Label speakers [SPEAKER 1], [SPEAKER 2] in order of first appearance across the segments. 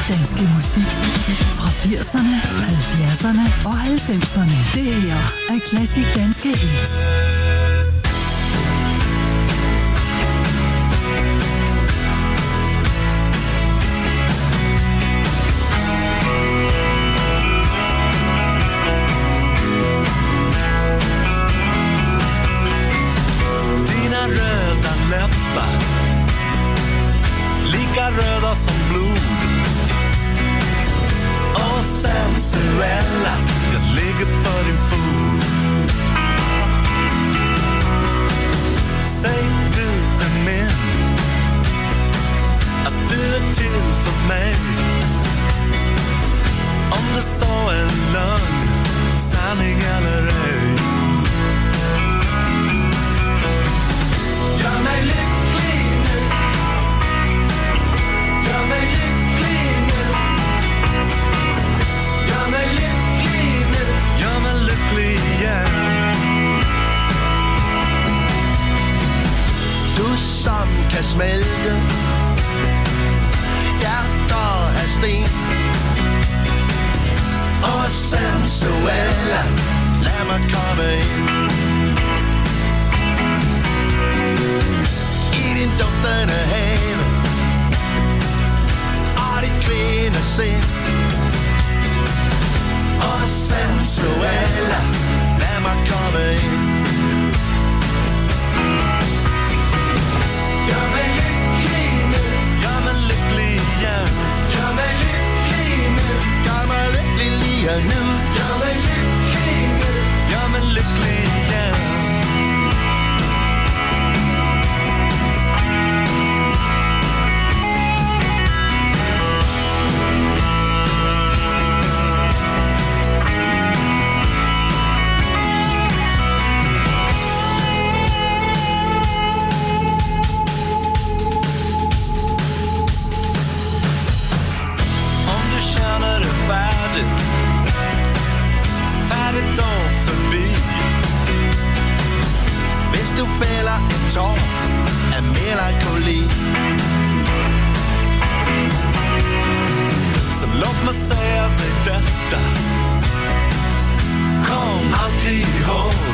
[SPEAKER 1] danske musik fra 80'erne, 70'erne og 90'erne. Det her er Classic Danske Hits.
[SPEAKER 2] Dina röda läppar, lika röda som blod, och sensuella, jag ligger för din fot. Säg du är min, att du är till för mig. Om det så är lögn, sanning eller ej. Gör mig lycklig nu, gör mig lycklig nu, gör mig lycklig nu, gör mig lycklig igen. Du som kan smelte hjerter af sten, og sensuella, lad mig komme ind. I din duftende have og dit kvindesind, og sensuella, lad mig komme ind. Gør mig lykkelig nu, gør mig lykkelig igen. Gør mig lykkelig nu, gør mig lykkelig lige nu. Gør mig lykkelig nu, gør mig lykkelig igen. Færdigt dog forbi. Hvis du fælder en tår af melankoli, så låt mig sige dig dette. Kom alltid ihåg,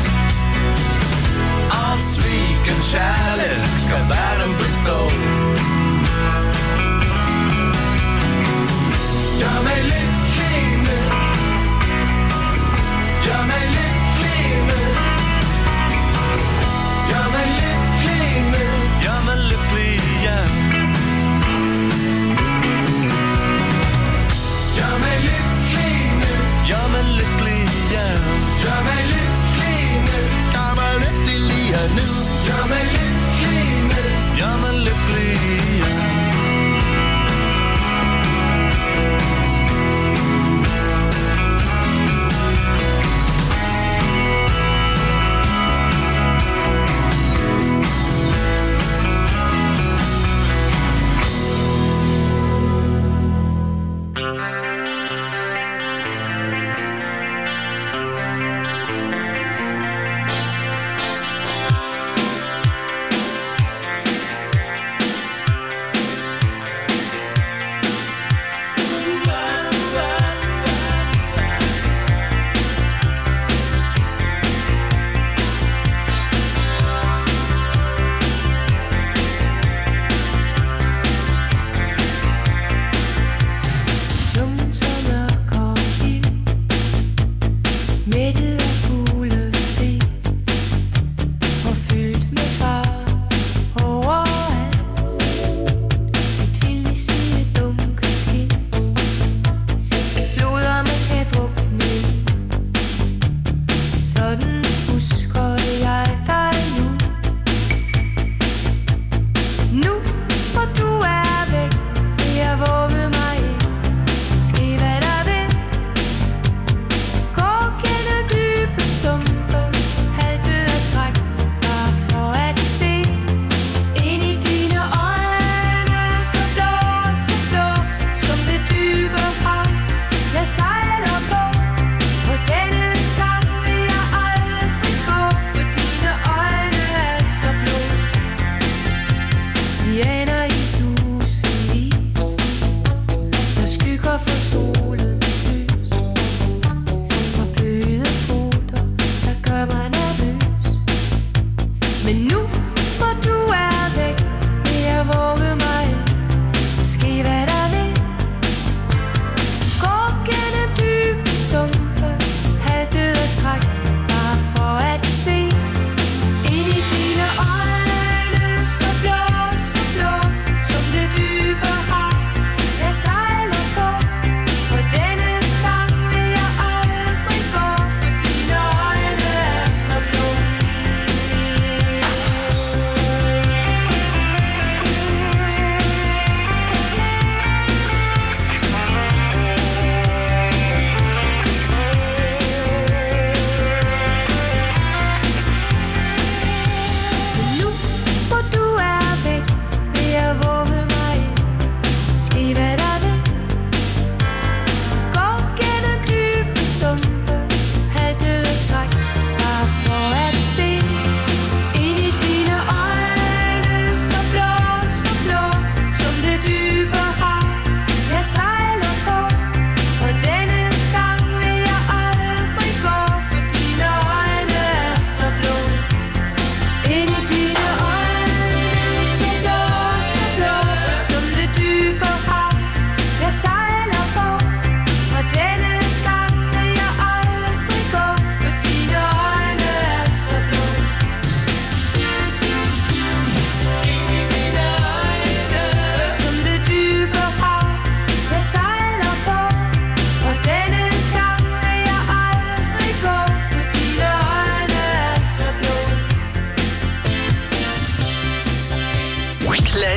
[SPEAKER 2] av sviken kärlek skal verden bestå. Gør mig lykkelig nu, gør mig lykkelig nu, gør mig lykkelig nu, gør mig lykkelig igen. Gør mig lykkelig nu, gør mig lykkelig igen. Gør mig lykkelig nu, gør mig lykkelig nu, gør mig lykkelig nu, gør mig lykkelig igen.
[SPEAKER 3] Ske hvad der vil. Gå gennem byen.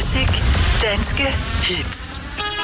[SPEAKER 1] Classic. Danske hits.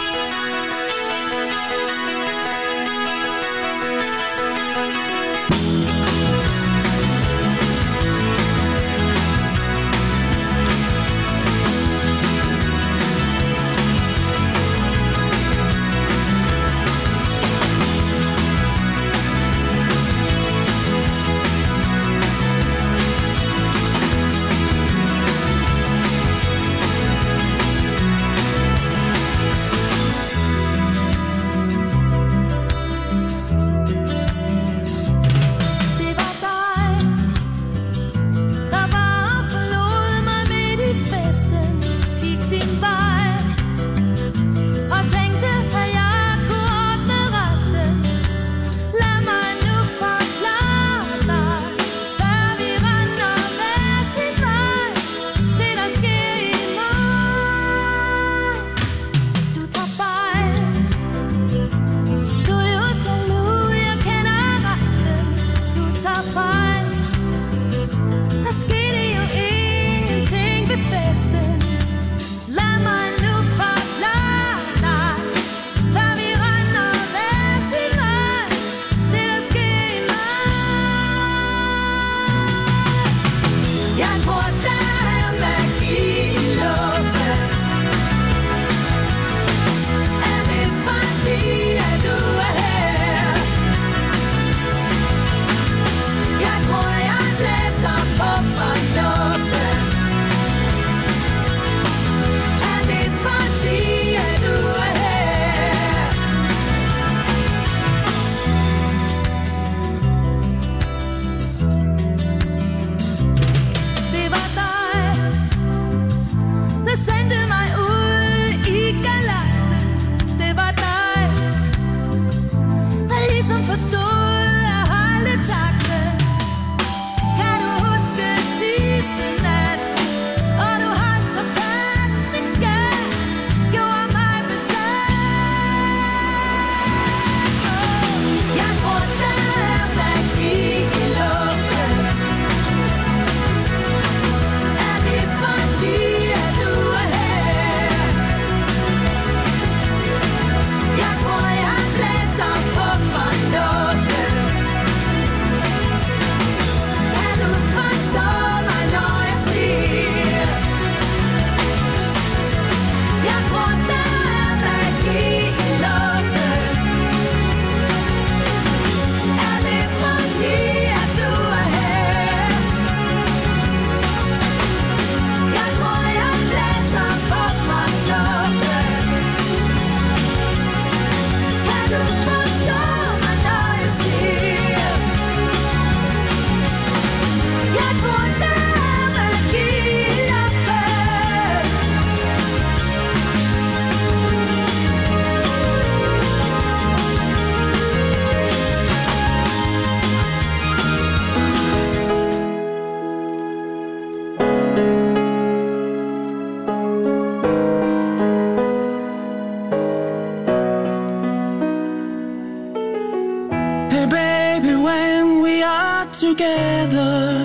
[SPEAKER 3] together,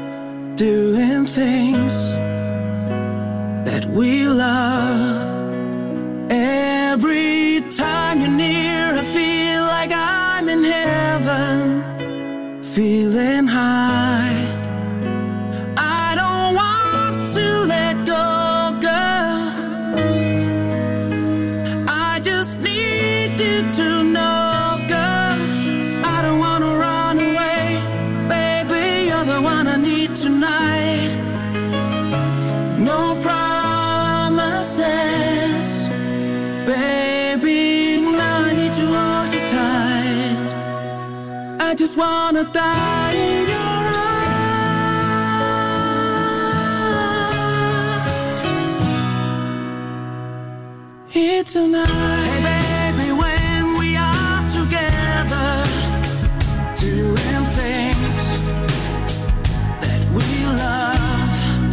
[SPEAKER 3] doing things that we love. Every time you're near, I feel like I'm in heaven, feeling high. I don't want to let go, girl. I just need you to know, girl. I don't want to run away, baby. You're the one I need tonight. No promises, baby. Now I need to hold you tight. I just wanna die in your arms here tonight. Hey baby, when we are together, doing things that we love.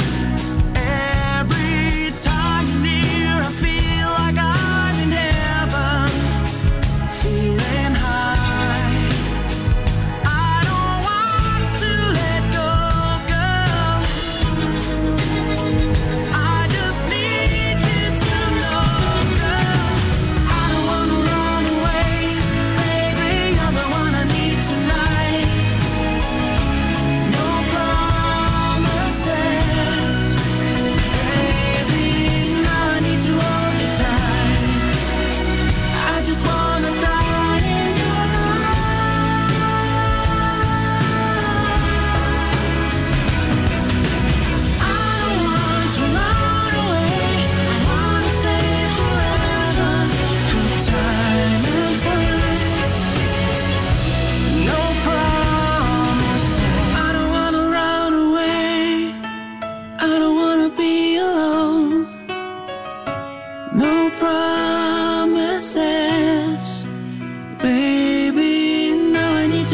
[SPEAKER 3] Every time you're near, I feel like I'm in heaven, feeling high. I don't want to let go, girl. I just need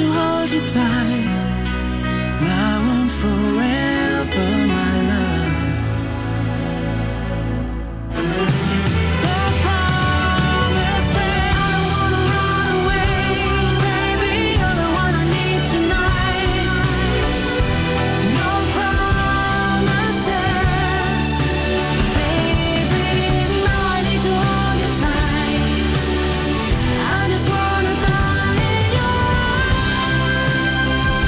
[SPEAKER 3] hold you tight, now and forever, my love. No promises, I don't wanna run away, baby, you're the one I need tonight. No promises, baby, now I need to hold you tight. I just wanna die in your arms.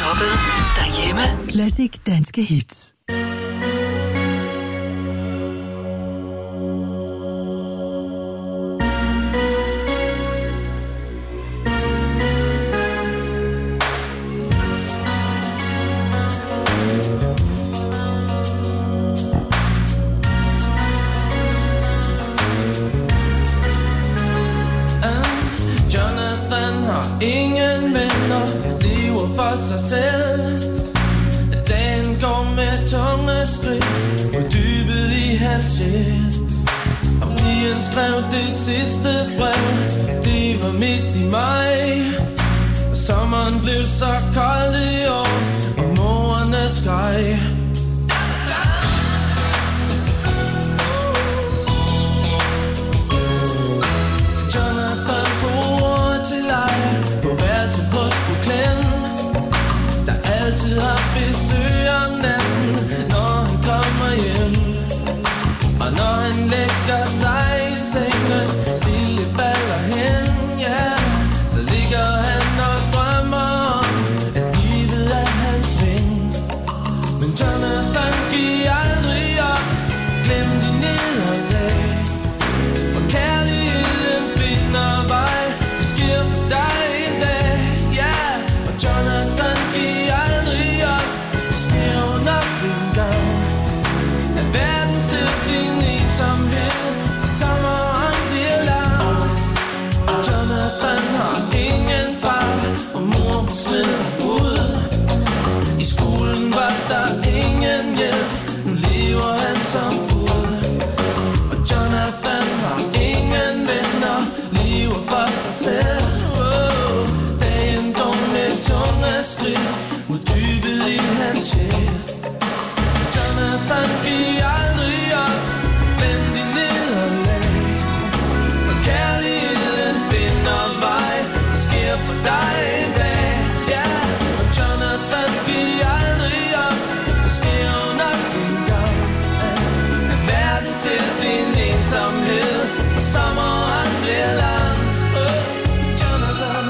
[SPEAKER 1] jobbet, derhjemme. Classic danske hits.
[SPEAKER 3] Ingen venner, lever for sig selv. Dagen går med tunge skridt mod dybet i hans sjæl. Og pigen skrev det sidste brev, det var midt i maj. Og sommeren blev så kold i år, og morerne skreg. Jonathan bor til leje på værelset på Brooklyn, der altid har besøg om natten, når han kommer hjem. Og når han lægger sig i sengen, stille falder hen, ja, så ligger han og drømmer om, at livet er hans ven. Men Jonathan giver aldrig op, glem de nederlag, for kærligheden finder vej, det sker for dig en dag, ja. Og Jonathan giver aldrig op, det sker nok en gang, at verden ser din ensomhed, og sommeren bliver lang. Og Jonathan har ingen far, og mor hun smider ud. I skolen var der ingen hjælp, nu lever han som bud. Og Jonathan har ingen venner, lever for sig selv. Dagen går med tunge skridt mod dybet i hans sjæl. Jonathan giver aldrig op, glem de nederlag, for kærligheden finder vej, det sker for dig en dag, ja. Og Jonathan giver aldrig op, det sker nok en gang, at verden ser din ensomhed, og sommeren bliver lang. Jonathan.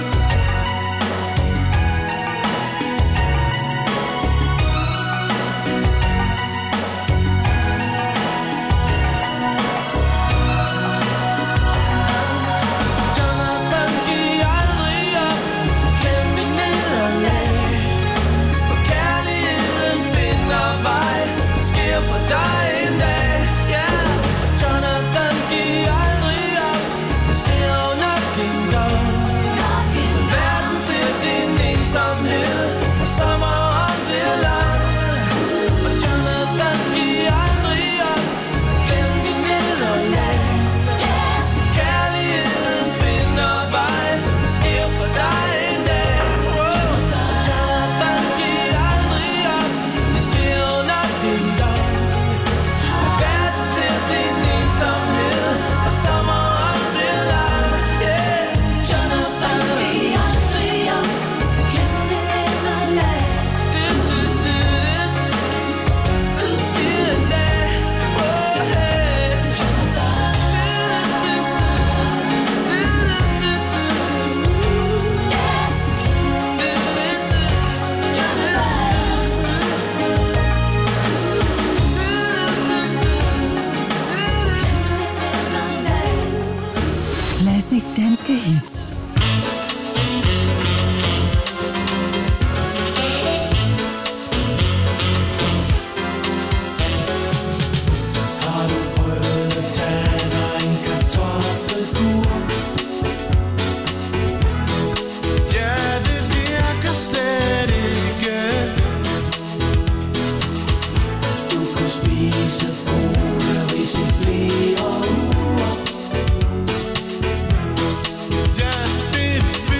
[SPEAKER 3] Jonathan giver aldrig op, glem de nederlag, for kærligheden finder vej, det sker for dig en dag, ja. Jonathan giver aldrig op, det sker nok en gang, verden ser din ensomhed, og sommeren bliver lang. Og Jonathan giver aldrig op, glem de nederlag, kærligheden finder vej, det sker for dig en dag. Jonathan giver aldrig op, det sker nok en gang, at verden ser din ensomhed, og sommeren bliver lang. Jonathan giver aldrig op, glem de nederlag, det sker en dag.
[SPEAKER 1] Classic danske hits.
[SPEAKER 3] Har du prøvet at tage dig en kartoffelkur?
[SPEAKER 2] Ja, det virker slet ikke.
[SPEAKER 3] Du kunne spise boleris i flere uger.
[SPEAKER 2] Ja, det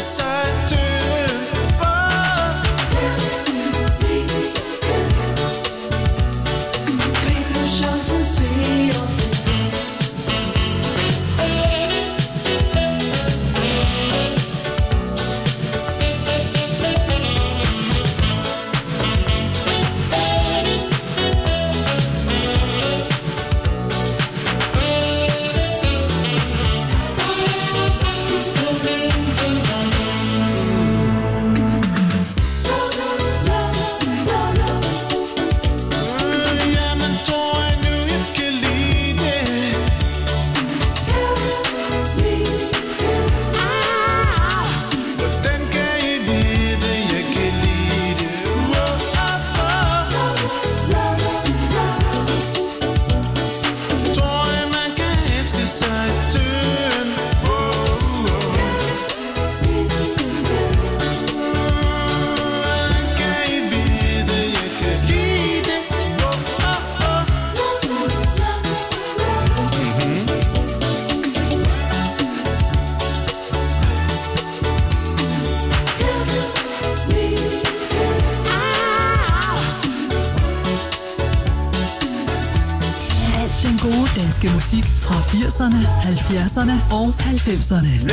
[SPEAKER 1] Danske musik fra 80'erne, 70'erne og 90'erne.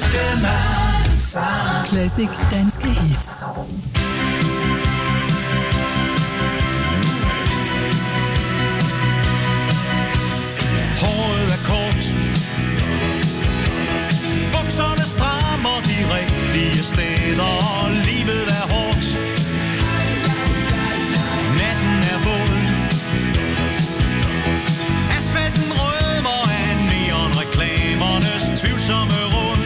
[SPEAKER 1] Classic danske hits.
[SPEAKER 4] Håret er kort, bukserne strammer de rigtige steder, og livet er hårdt. Natten er våd, asfalten rødmer af neonreklamernes tvivlsomme råd.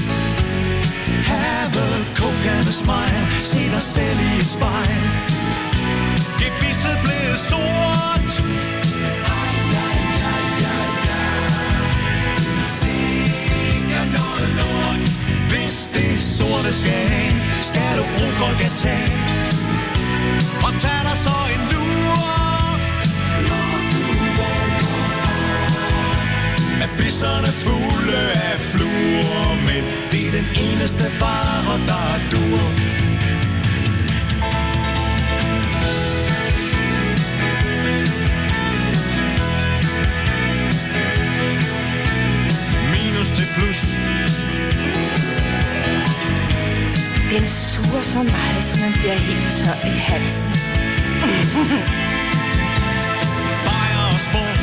[SPEAKER 4] Have kokende smile, se dig selv i et spejl. Gebisset blevet sort. Hvis det sorte skal af, skal du bruge Golgata og tag dig så en lur. Er bisserne fulde af fluer, men det er den eneste vare, der dur. Minus til plus.
[SPEAKER 5] Den suger så meget, så man bliver helt tør i halsen.
[SPEAKER 4] Bajer og sport.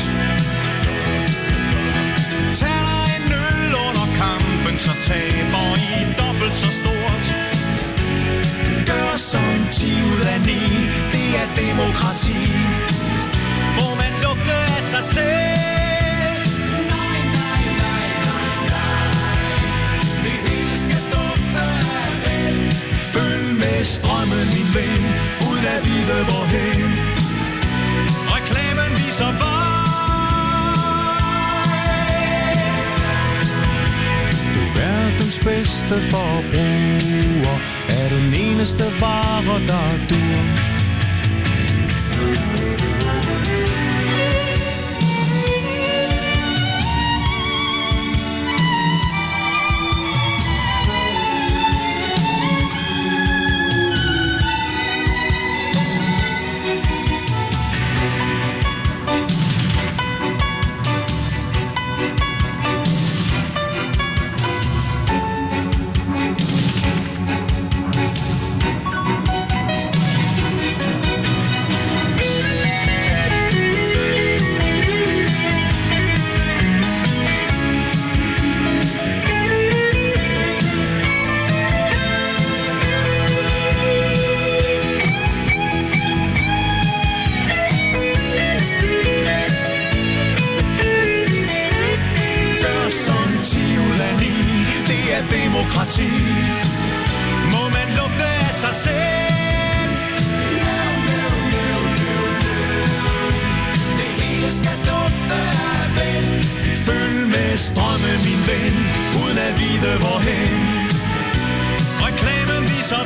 [SPEAKER 4] Tag dig en øl under kampen, så taber I dobbelt så stort. Gør som 10 ud af 9, det er demokrati. Må man lugte af sig selv. Strømmen, min ven, uden at vide hvorhen. Reklamen viser vej. Du er verdens bedste forbruger, er den eneste vare, der dur. Demokrati. Må man lugte af sig selv. Det hele skal dufte af ven. Følg med strømmen, min ven, uden at vide hvorhen. Reklamen viser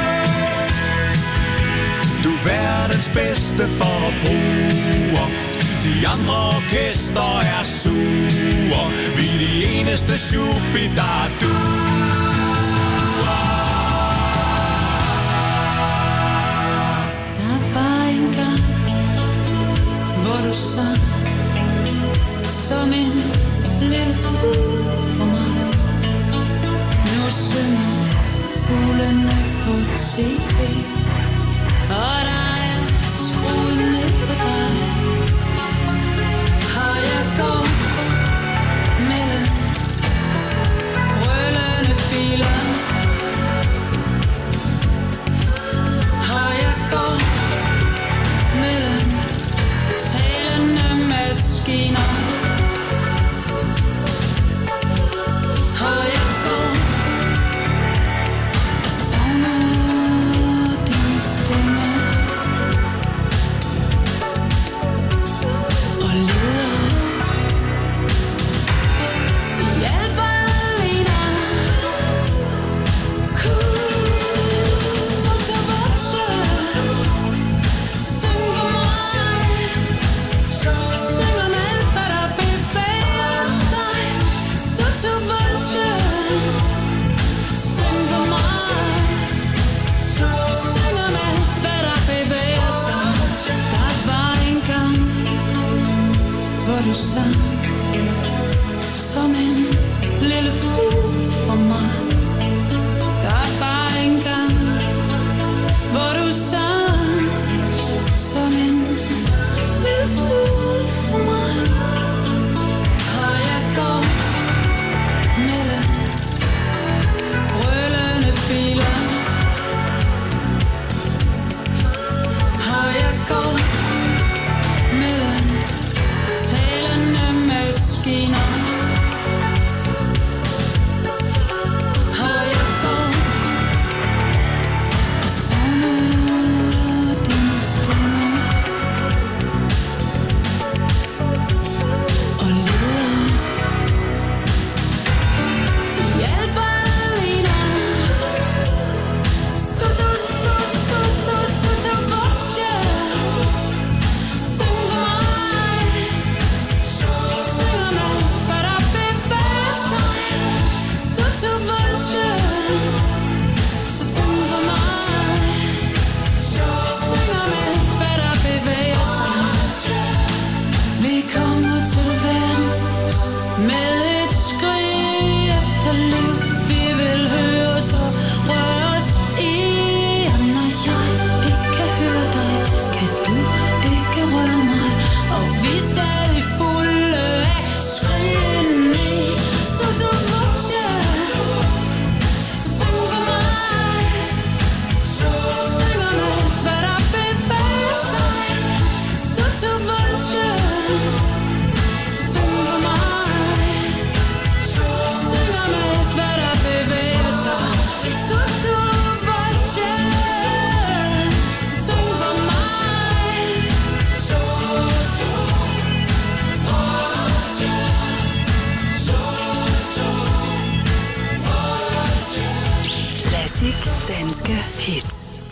[SPEAKER 4] vej. Du er verdens bedste forbruger, De andre orkester er sure. Vi er de eneste shubidaduer.
[SPEAKER 3] Der var en gang, hvor du sang som en lille fugl for mig. Nu synger fuglene på tv, og der er skruet ned for dig. Og jeg går mellem brølende biler, og jeg går mellem talende maskiner. Og jeg går og savner din stemme, og leder i al ballerina. Sotto voce, syng for mig, syng om alt hvad der bevæger sig. Sotto voce, syng for mig, syng om alt hvad der bevæger sig. Der var en gang, hvor du sang som en lille fugl for mig. Der var en gang, hvor du sang som en lille fugl for mig. Og jeg går mellem brølende biler, og jeg går mellem talende maskiner. Og jeg går og savner din stemme, og leder i al ballerina. Sotto voce, syng for mig, syng om alt hvad der bevæger sig. Sotto voce, syng for mig, syng om alt hvad der bevæger sig. Vi kommer til verden med et skrig efter liv. Vi vil høre os og røre os i. Og når jeg ikke kan høre dig, kan du ikke røre mig. Og vi er stadig fulde af skrigen i. Sotto voce, syng for mig, syng om alt hvad der bevæger sig. Sotto voce, syng for mig, syng om alt hvad der bevæger sig. Sotto voce, syng for mig.
[SPEAKER 1] Klassik danske hits.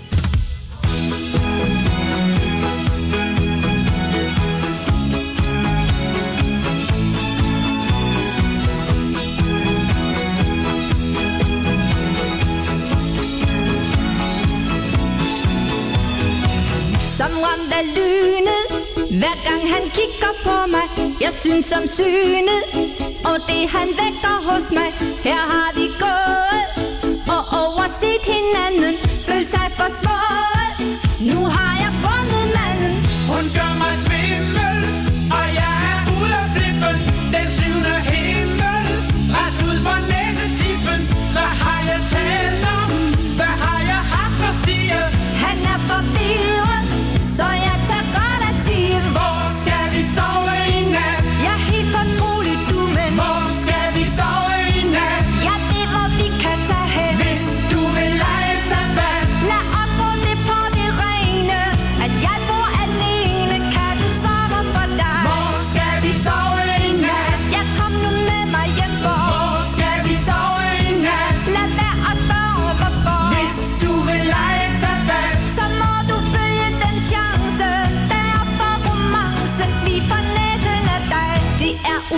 [SPEAKER 6] Som ramt af lynet, hver gang han kigger på mig. Jeg synes om synet, og det han vækker hos mig. Her har vi gået og overset hinanden, følt sig for små. Nu har jeg fundet manden.
[SPEAKER 3] Hun gør mig svimmel, og jeg er ude af flippen. Den syvende himmel, ret ud fra næsetippen. Hvad har jeg talt om? Hvad har jeg haft at sige?
[SPEAKER 6] Han er forvirret, så jeg tager godt at sige.
[SPEAKER 3] Hvor skal vi sove i nat?
[SPEAKER 6] Jeg er helt fortrolig, du, men
[SPEAKER 3] Hvor skal vi sove i nat?
[SPEAKER 6] ja, det hvor vi kan tage hen.
[SPEAKER 3] Hvis du vil lege, tag fat.
[SPEAKER 6] Lad os få det på det rene, at jeg bor alene. Kan du svare mig for dig?
[SPEAKER 3] Hvor skal vi sove i nat?
[SPEAKER 6] Jeg kom nu med mig hjem, for
[SPEAKER 3] Hvor skal vi sove i nat?
[SPEAKER 6] lad være at spørge hvorfor.
[SPEAKER 3] Hvis du vil lege, tag fat.
[SPEAKER 6] Så må du følge den chance, der er for romancen lige for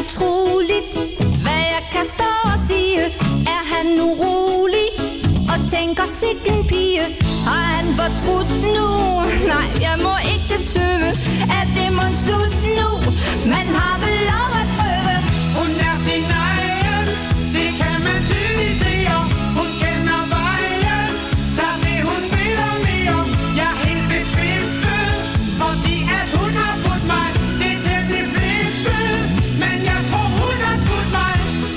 [SPEAKER 6] utroligt, hvad jeg kan stå og sige. Er han urolig og tænker sikken pige? Har han fortrudt nu? Nej, jeg må ikke tøve. Er det mon slut nu? Man har vel lov at prøve.
[SPEAKER 7] Hun er sin egen, det kan man tydeligt se. Hun kender vejen, så det hun vil og mere. Jeg er helt besvimpet, fordi at hun har putt mig. Det er temmelig flippet, men jeg tror hun har skudt mig.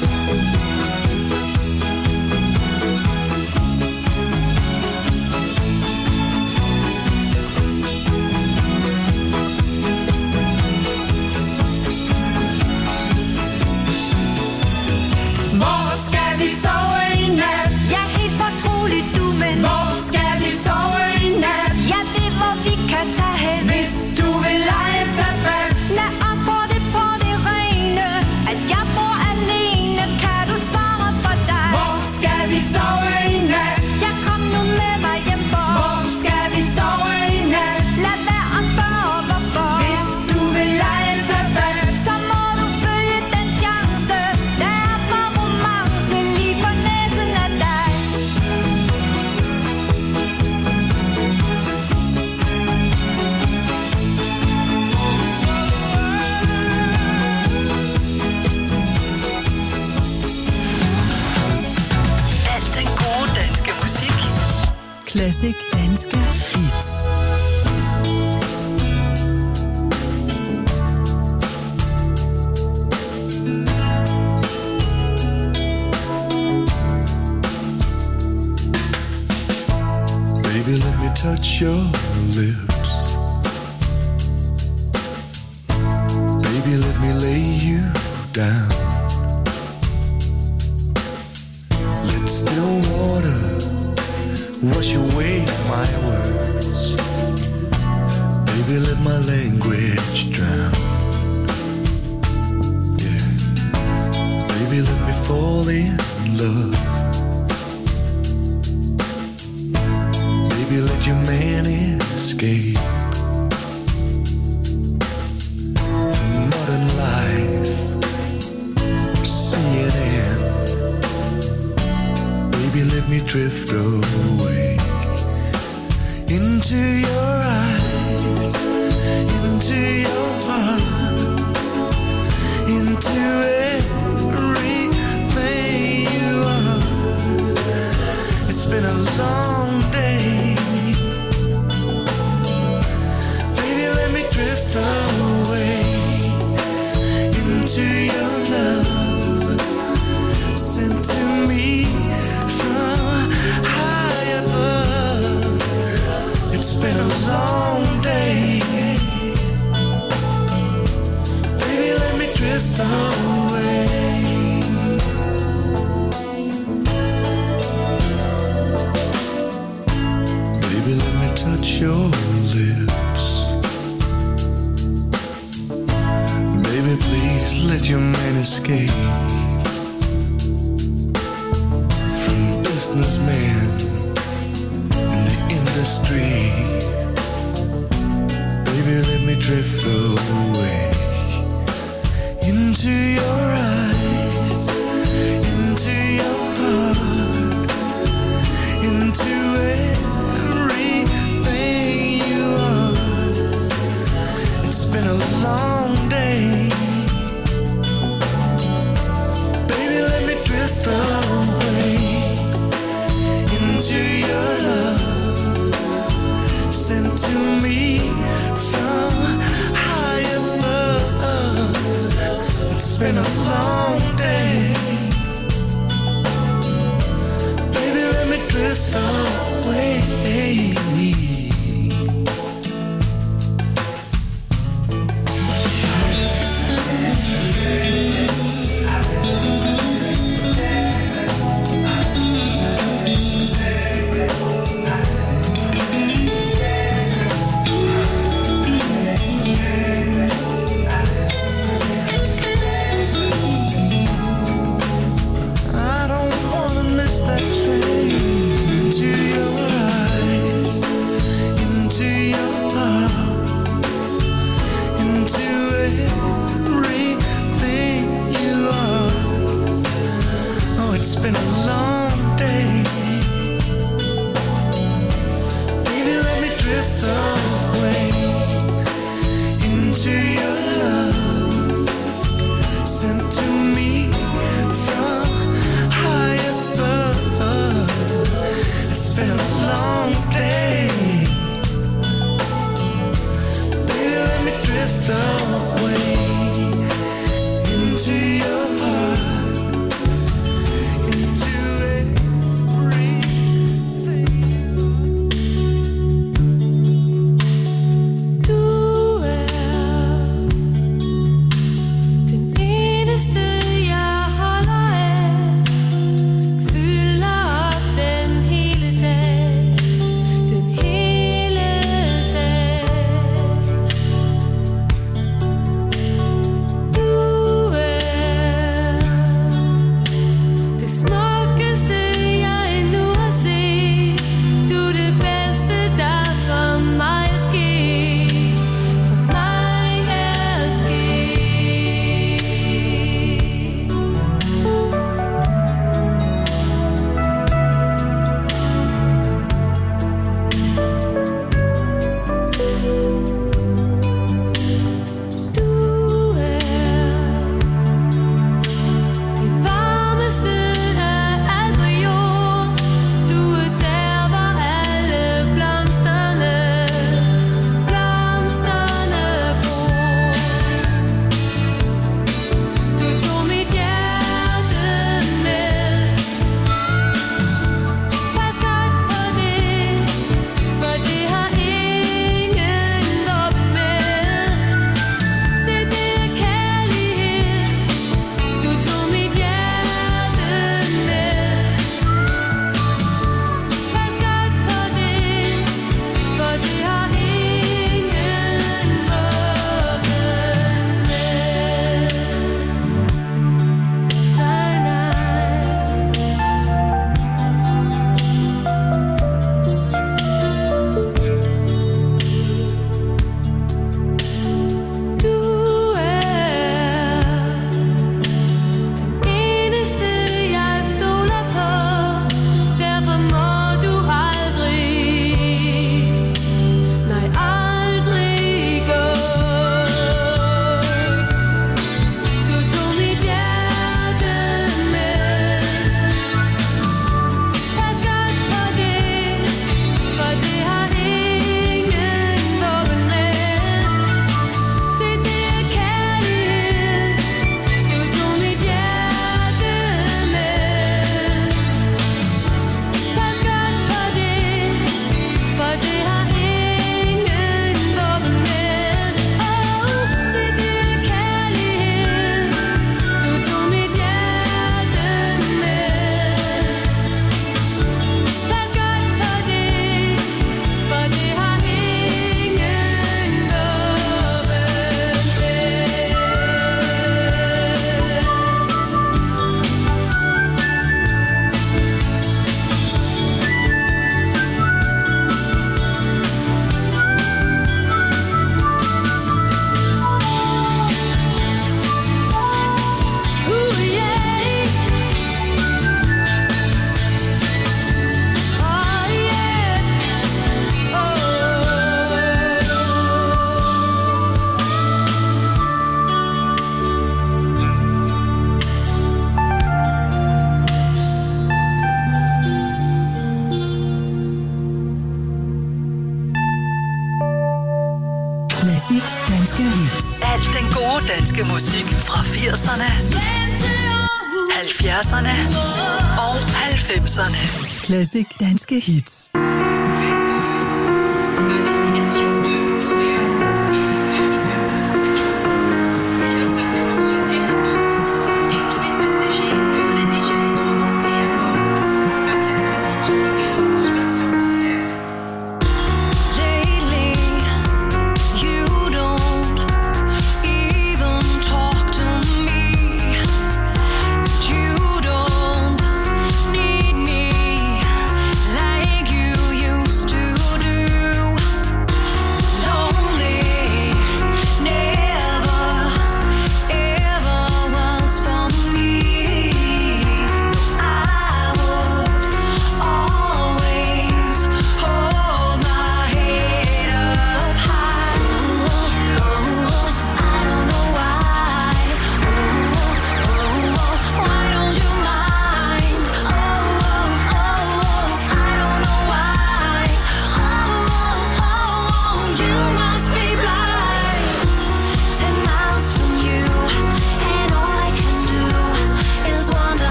[SPEAKER 7] Hvor skal vi sove i nat?
[SPEAKER 6] Jeg er helt fortrolig, du, men
[SPEAKER 7] Hvor skal vi sove i nat?
[SPEAKER 6] jeg ved, hvor vi kan tage hen.
[SPEAKER 7] Hvis du vil lege, tag fat.
[SPEAKER 6] Lad os få det på det rene, at jeg bor alene. Kan du svare for dig?
[SPEAKER 7] Hvor skal vi sove i nat?
[SPEAKER 6] Jeg kom nu med mig hjem for.
[SPEAKER 7] Hvor skal vi sove i nat?
[SPEAKER 6] Lad være at spørge hvorfor.
[SPEAKER 7] Hvis du vil lege, tag fat.
[SPEAKER 6] Så må du følge den chance. Der er for romance lige for næsen af dig.
[SPEAKER 1] Al den gode danske musik. Classic danske hits.
[SPEAKER 2] Baby, let me touch your lips. Baby, let me lay you down. Let still water wash away my words. Baby, let my language drown. Yeah. Baby, let me fall in love. Baby, let your man escape from modern life. See it end. Baby, let me drift away into your eyes, into your heart, into everything you are. It's been a long day. Baby, let me drift away into your love, sent to me from high above. It's been a long day. Baby, let me drift away. Baby, let me touch your lips. Baby, please let your man escape from businessman in the industry. Baby, let me drift away into your eyes, into your heart, into everything you are. It's been a long day. Baby, let me drift away into your love, sent to me from high above. It's been a long day. Baby, let me drift away. I don't wanna miss that train to your eyes.
[SPEAKER 3] a long day. Baby, let me drift away into your love, sent to me from high above. It's been a long day. Baby, let me drift away into your heart, into everything.
[SPEAKER 8] Du den eneste jeg holder af, fylder op den hele dag, den hele dag. Du det smukkeste jeg endnu har set. Du det bedste der for mig er sket, for mig er sket. Du det varmeste af alt på jord. Du der hvor alle blomsterne gror. Du tog mit hjerte med. Pas godt på det, for det har ingen åbnet med. Se det er kærlighed. Du tog mit hjerte med. Pas godt på det, for det har ingen åbnet med. Nej, nej. Du den eneste jeg stoler på. Derfor må du aldrig, nej aldrig gå. Du tog mit hjerte med. Pas godt på det, for det har ingen åbnet med. Se det er kærlighed. Du tog mit hjerte med. Pas godt på det, for det har ingen åbnet med. Se det er kærlighed. Du tog mit hjerte med. Pas godt på det, for det har ingen
[SPEAKER 1] Klassik Danske Hits. Alt den gode danske musik fra 80'erne, 70'erne og 90'erne. Klassik Danske Hits.
[SPEAKER 8] You don't need me like you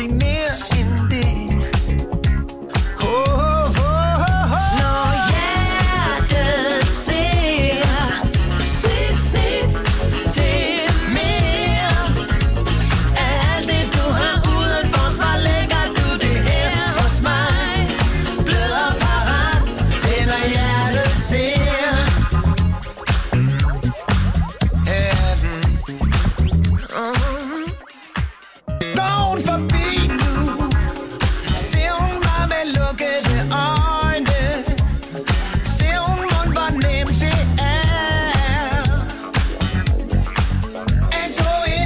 [SPEAKER 2] aldrig mere end det. Når hjertet ser sit snit til mere af alt det du har udenfor, så lægger du det her hos mig. Blød og parat til når hjertet ser. Går hun forbi nu, ser hun mig med lukkede øjne, ser hun mund, hvor nemt det er at gå ind.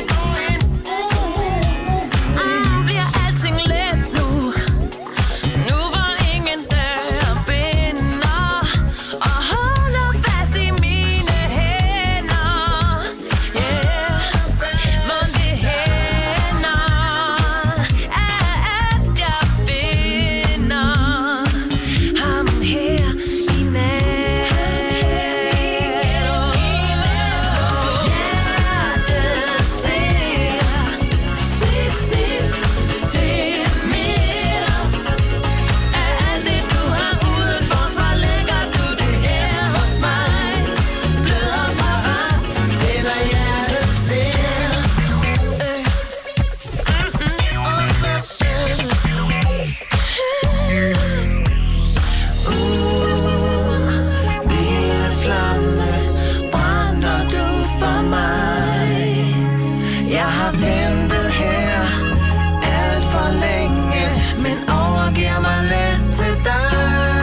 [SPEAKER 8] Bliver alting let nu, nu hvor ingen dør binder, og holder fast i mine hænder. Yeah, mon det hænder, at jeg finder ham her i nærheden.
[SPEAKER 2] Hjertet ser sit snit til mere af alt det du har udenfor, så lægger du det her hos mig. Blød og parat til når hjertet ser. Vilde flamme, brænder du for mig. Jeg har ventet her alt for længe, men overgiver mig let til dig.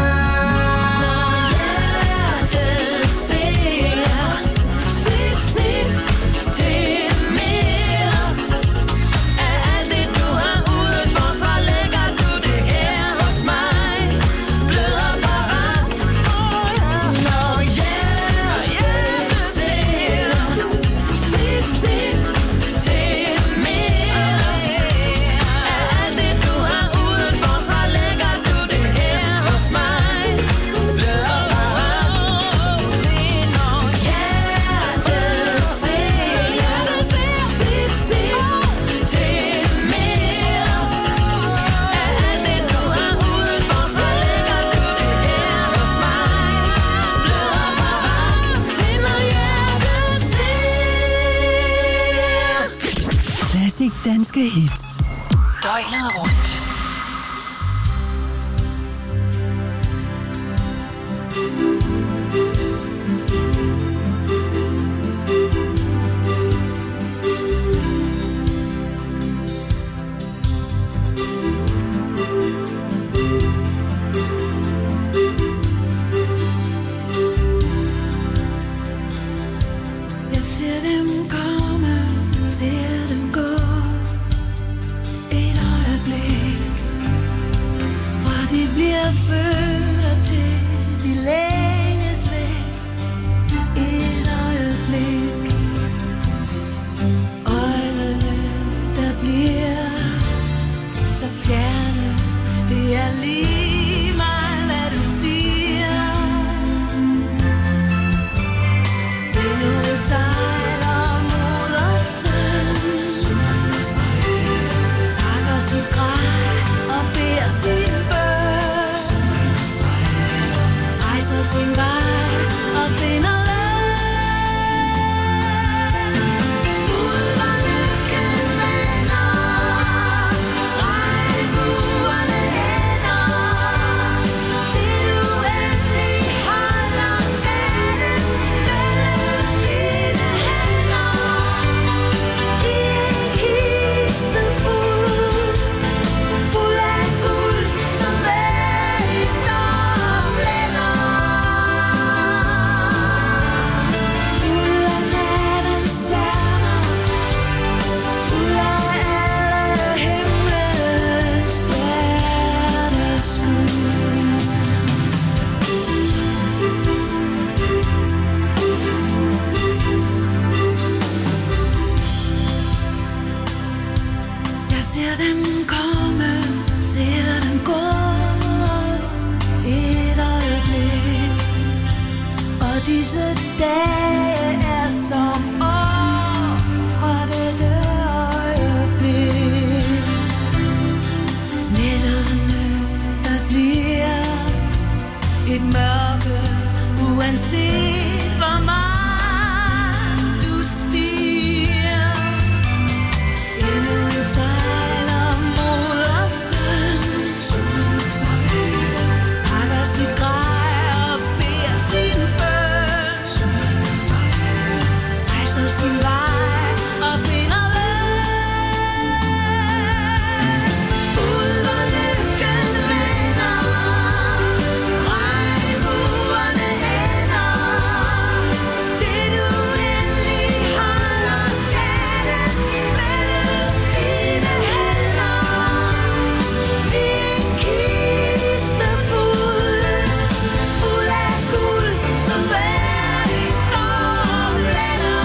[SPEAKER 2] Hjertet ser sit snit til mere af alt det du har udenfor, så lægger du det her hos mig. Blød og parat. Når hjertet ser sit snit til mere af alt det du har udenfor, så lægger du det her hos mig. Blød og parat til når hjertet ser sit snit til mere af alt det du har udenfor, så lægger du det her hos mig. Blød og parat til når hjertet ser.
[SPEAKER 1] Classic danske hits.
[SPEAKER 9] Døgnet rundt.
[SPEAKER 8] Jeg ser dem komme, ser dem gå. Et øjeblik, fra de bliver født og til de længes væk. Et øjeblik, øjnene der bliver så fjerne. Det er lige meget hvad du siger. Vinduet sejler mod os pakker sit grej og beder sin bøn, rejser sin vej og finder løn. Ud hvor lykken vender, regnbuerne hænder, til du endelig holder spændet mellem dine hænder. I en kiste fuld af guld, som vælter og blænder. Fuld af nattens stjerner, fuld af alle himlens stjerneskud. Jeg ser dem komme, ser dem gå. Et øjeblik, og disse dage er som år fra dette øjeblik. Nætterne, der bliver et mørke, uanset hvor meget du stiger. Endnu en sejler modersøn, pakker sit grej og beder sin bøn, rejser sin vej og finder løn. Ud hvor lykken vender, regnbuerne ender, til du endelig holder skatten mellem dine hænder. I en kiste fuld af guld, som hver dag blænder.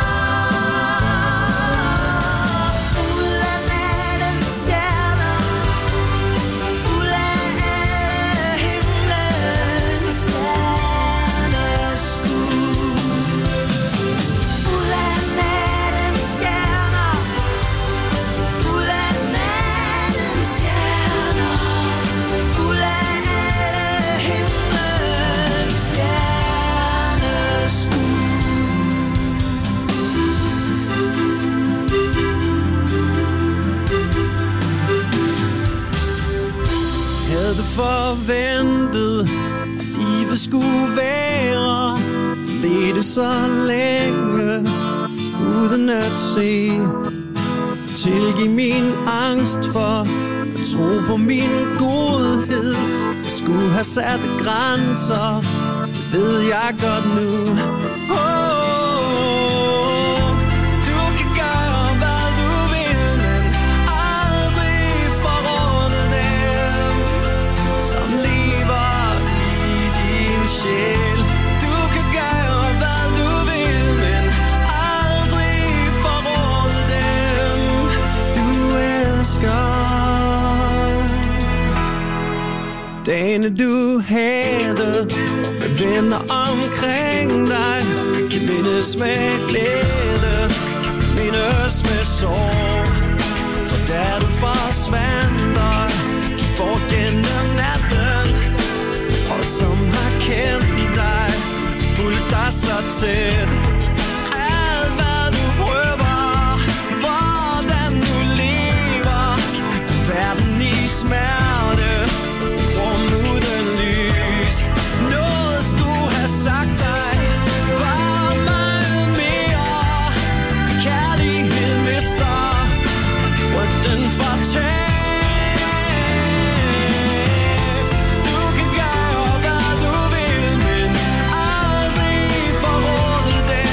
[SPEAKER 8] Fuld af nattens stjerner, fuld af alle himlens stjerneskud. Fuld af nattens stjerner, fuld af nattens stjerner, fuld af alle himlens stjerneskud.
[SPEAKER 3] Havde forventet, at livet skulle være, ledte så længe uden at se. Tilgiv min angst for at tro på min godhed. Jeg skulle have sat grænser, det ved jeg godt nu. Du kan gøre hvad du vil, men aldrig forråde dem, som lever i din sjæl. Du kan gøre hvad du vil, men aldrig forråde dem, du elsker. Dagene du havde med venner omkring dig kan mindes med glæde, mindes med sorg. For da du forsvandt dig bort gennem natten, og som har kendt dig, fulgt dig så tæt. Alt hvad du prøver, hvordan du lever, verden i smerte, rum uden lys. Noget skulle have sagt dig, var meget mere. Kærlighed mister, frygten fortæt. Du kan gøre hvad du vil, men aldrig forråde dem,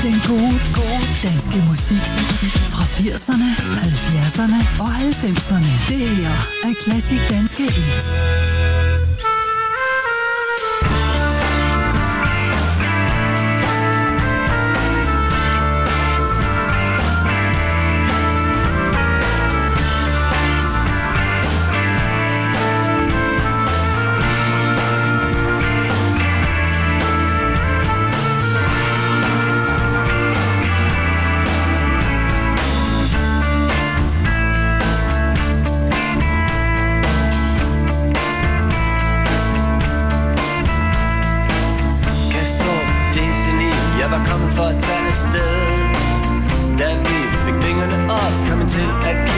[SPEAKER 1] Den gode danske musik fra 80'erne, 70'erne og 90'erne. Det her er Classic Danske Hits.
[SPEAKER 2] Jeg var kommet for at tage afsted. Da vi fik vingerne op, kom man til at